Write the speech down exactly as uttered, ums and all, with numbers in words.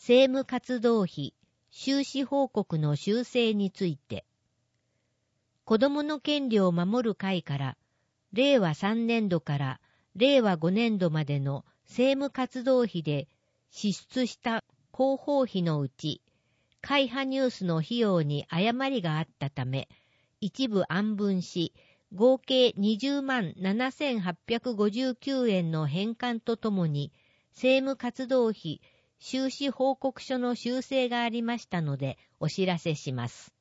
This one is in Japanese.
政務活動費、収支報告の修正について、子どもの権利を守る会から、れいわさんねんどかられいわごねんどまでの政務活動費で支出した広報費のうち、会派ニュースの費用に誤りがあったため、一部案分し、合計にじゅうまんななせんはっぴゃくごじゅうきゅうえんの返還とともに、政務活動費収支報告書の修正がありましたのでお知らせします。